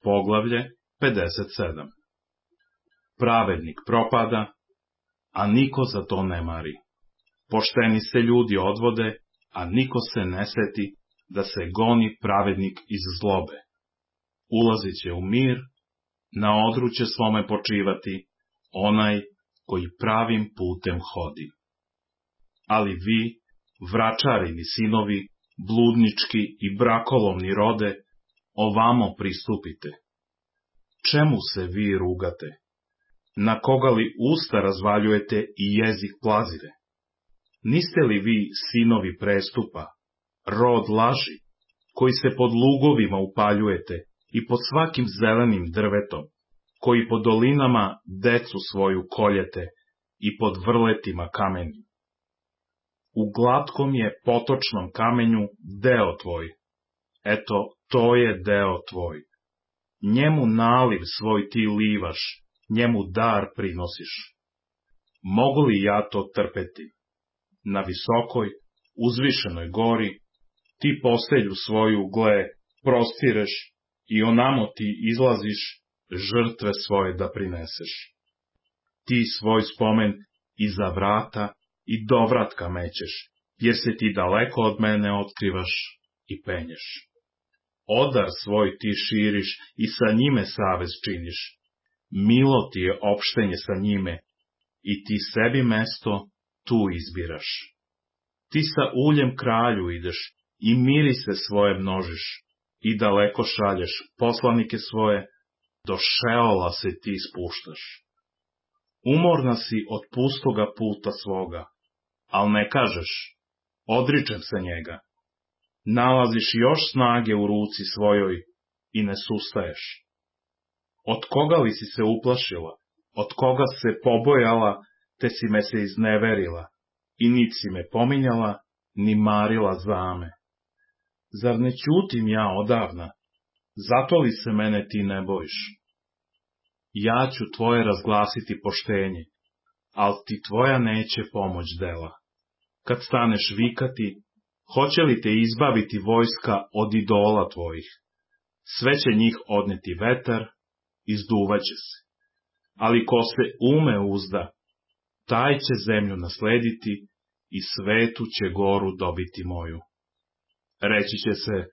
Poglavlje 57. Pravednik propada, a niko za to ne mari. Pošteni se ljudi odvode, a niko se ne seti da se goni pravednik iz zlobe. Ulazit će u mir, na odru će svome počivati onaj koji pravim putem hodi. Ali vi, vračarini sinovi, bludnički i brakolovni rode, ovamo pristupite. Čemu se vi rugate? Na koga li usta razvaljujete i jezik plazire? Niste li vi sinovi prestupa, rod laži, koji se pod lugovima upaljujete i pod svakim zelenim drvetom, koji po dolinama decu svoju koljete i pod vrletima kameni? U glatkom je potočnom kamenju deo tvoj. Eto, to je deo tvoj. Njemu naliv svoj ti livaš, njemu dar prinosiš. Mogu li ja to trpeti? Na visokoj, uzvišenoj gori, ti postelju svoju, gle, prostireš i onamo ti izlaziš žrtve svoje da prineseš. Ti svoj spomen iza vrata i dovratka mećeš, jer se ti daleko od mene otkrivaš i penješ. Odar svoj ti širiš i sa njime savez činiš. Milo ti je opštenje sa njime i ti sebi mesto tu izbiraš. Ti sa uljem kralju ideš i mirise svoje množiš i daleko šalješ poslanike svoje, do Šeola se ti spuštaš. Umorna si od pustoga puta svoga, al ne kažeš, odričem se njega. Nalaziš još snage u ruci svojoj i ne sustaješ. Od koga li si se uplašila, od koga se pobojala, te si me se izneverila, i nit si me pominjala, ni marila za me. Zar ne ćutim ja odavna, zato li se mene ti ne bojiš? Ja ću tvoje razglasiti poštenje, al ti tvoja neće pomoć dela. Kad staneš vikati, hoće li te izbaviti vojska od idola tvojih? Sve će njih odneti vetar, izduvaće se. Ali ko se ume uzda, taj će zemlju naslediti i svetu će goru dobiti moju. Reći će se,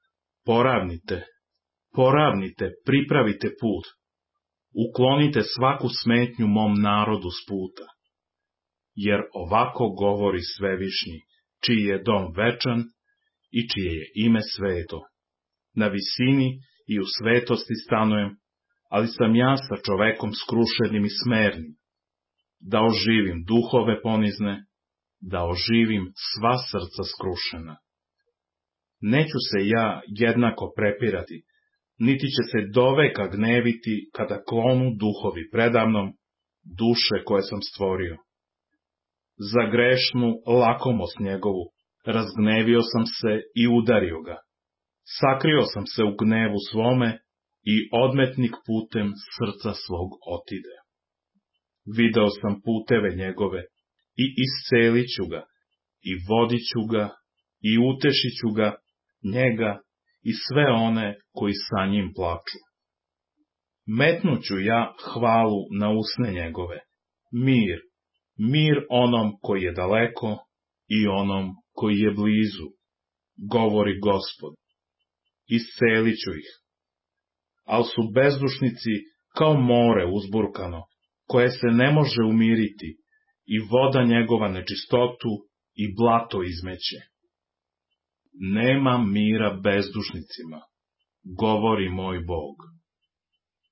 poravnite, pripravite put, uklonite svaku smetnju mom narodu s puta. Jer ovako govori Svevišnji, čiji je dom večan i čije je ime sveto. Na visini i u svetosti stanujem, ali sam ja sa čovekom skrušenim i smernim, da oživim duhove ponizne, da oživim sva srca skrušena. Neću se ja jednako prepirati, niti će se doveka gneviti kada klonu duhovi predamnom, duše koje sam stvorio. Za grešnu lakomost njegovu razgnevio sam se i udario ga. Sakrio sam se u gnevu svome i odmetnik putem srca svog otide. Video sam puteve njegove i iscelit ću ga, i vodit ću ga, i utešit ću ga, njega i sve one koji sa njim plaču. Metnuću ja hvalu na usne njegove, mir onom koji je daleko i onom koji je blizu, govori Gospod. Iscelit ću ih. Al su bezdušnici kao more uzburkano, koje se ne može umiriti, i voda njegova nečistotu i blato izmeće. Nema mira bezdušnicima, govori moj Bog.